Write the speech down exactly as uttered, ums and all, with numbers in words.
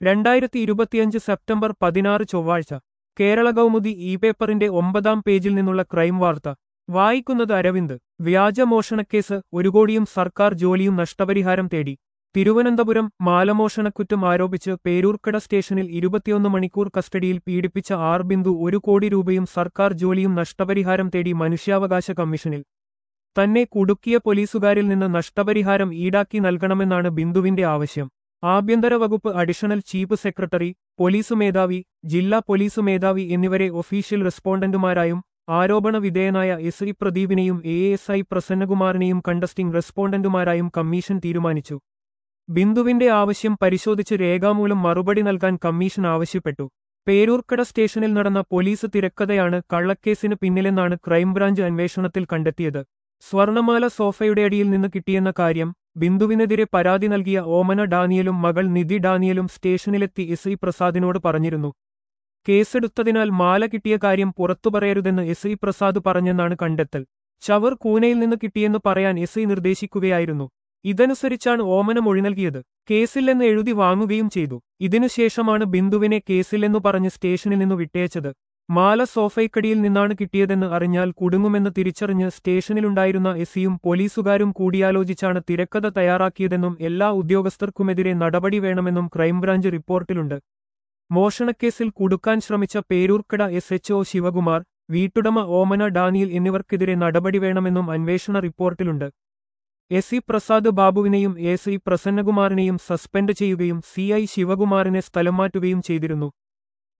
രണ്ടായിരത്തി ഇരുപത്തിയഞ്ച് സെപ്റ്റംബർ പതിനാറ് ചൊവ്വാഴ്ച കേരള കൗമുദി ഇ പേപ്പറിന്റെ ഒമ്പതാം പേജിൽ നിന്നുള്ള ക്രൈം വാർത്ത വായിക്കുന്നത് അരവിന്ദ്. വ്യാജമോഷണക്കേസ് ഒരു കോടിയും സർക്കാർ ജോലിയും നഷ്ടപരിഹാരം തേടി. തിരുവനന്തപുരം മാലമോഷണക്കുറ്റം ആരോപിച്ച് പേരൂർക്കട സ്റ്റേഷനിൽ ഇരുപത്തിയൊന്ന് മണിക്കൂർ കസ്റ്റഡിയിൽ പീഡിപ്പിച്ച ആർ ബിന്ദു ഒരു കോടി രൂപയും സർക്കാർ ജോലിയും നഷ്ടപരിഹാരം തേടി മനുഷ്യാവകാശ കമ്മീഷനിൽ. തന്നെ കുടുക്കിയ പോലീസുകാരിൽ നിന്ന് നഷ്ടപരിഹാരം ഈടാക്കി നൽകണമെന്നാണ് ബിന്ദുവിന്റെ ആവശ്യം. ആഭ്യന്തര വകുപ്പ് അഡീഷണൽ ചീഫ് സെക്രട്ടറി, പോലീസ് മേധാവി, ജില്ലാ പോലീസ് മേധാവി എന്നിവരെ ഒഫീഷ്യൽ റെസ്പോണ്ടന്റുമാരായും ആരോപണ വിധേയനായ എസ് ഐ പ്രദീപിനെയും എ എസ് ഐ പ്രസന്നകുമാറിനെയും കണ്ടസ്റ്റിംഗ് റെസ്പോണ്ടന്റുമാരായും കമ്മീഷൻ തീരുമാനിച്ചു. ബിന്ദുവിന്റെ ആവശ്യം പരിശോധിച്ച് രേഖാമൂലം മറുപടി നൽകാൻ കമ്മീഷൻ ആവശ്യപ്പെട്ടു. പേരൂർക്കട സ്റ്റേഷനിൽ നടന്ന പോലീസ് തിരക്കഥയാണ് കള്ളക്കേസിന് പിന്നിലെന്നാണ് ക്രൈംബ്രാഞ്ച് അന്വേഷണത്തിൽ കണ്ടെത്തിയത്. സ്വർണമാല സോഫയുടെ അടിയിൽ നിന്ന് കിട്ടിയെന്ന കാര്യം ബിന്ദുവിനെതിരെ പരാതി നൽകിയ ഓമന ഡാനിയലും മകൾ നിധി ഡാനിയലും സ്റ്റേഷനിലെത്തി എസ് ഐ പ്രസാദിനോട് പറഞ്ഞിരുന്നു. കേസെടുത്തതിനാൽ മാല കിട്ടിയ കാര്യം പുറത്തുപറയരുതെന്ന് എസ് ഐ പ്രസാദ് പറഞ്ഞെന്നാണ് കണ്ടെത്തൽ. ചവർ കൂനയിൽ നിന്ന് കിട്ടിയെന്ന് പറയാൻ എസ് ഐ നിർദ്ദേശിക്കുകയായിരുന്നു. ഇതനുസരിച്ചാണ് ഓമന മൊഴി നൽകിയത്. കേസില്ലെന്ന് എഴുതി വാങ്ങുകയും ചെയ്തു. ഇതിനുശേഷമാണ് ബിന്ദുവിനെ കേസില്ലെന്നു പറഞ്ഞ് സ്റ്റേഷനിൽ നിന്നു വിട്ടയച്ചത്. മാല സോഫയ്ക്കടിയിൽ നിന്നാണ് കിട്ടിയതെന്ന് അറിഞ്ഞാൽ കുടുങ്ങുമെന്ന് തിരിച്ചറിഞ്ഞ് സ്റ്റേഷനിലുണ്ടായിരുന്ന എസിയും പോലീസുകാരും കൂടിയാലോചിച്ചാണ് തിരക്കഥ തയ്യാറാക്കിയതെന്നും എല്ലാ ഉദ്യോഗസ്ഥർക്കുമെതിരെ നടപടി വേണമെന്നും ക്രൈംബ്രാഞ്ച് റിപ്പോർട്ടിലുണ്ട്. മോഷണക്കേസിൽ കുടുക്കാൻ ശ്രമിച്ച Peroorkada S H O Sivakumar, വീട്ടുടമ ഓമന ഡാനിയൽ എന്നിവർക്കെതിരെ നടപടി വേണമെന്നും അന്വേഷണ റിപ്പോർട്ടിലുണ്ട്. എസ് ഇ പ്രസാദ് ബാബുവിനെയും എസ് ഐ പ്രസന്നകുമാറിനെയും സസ്പെൻഡ് ചെയ്യുകയും സി ഐ ശിവകുമാറിനെ സ്ഥലം മാറ്റുകയും ചെയ്തിരുന്നു.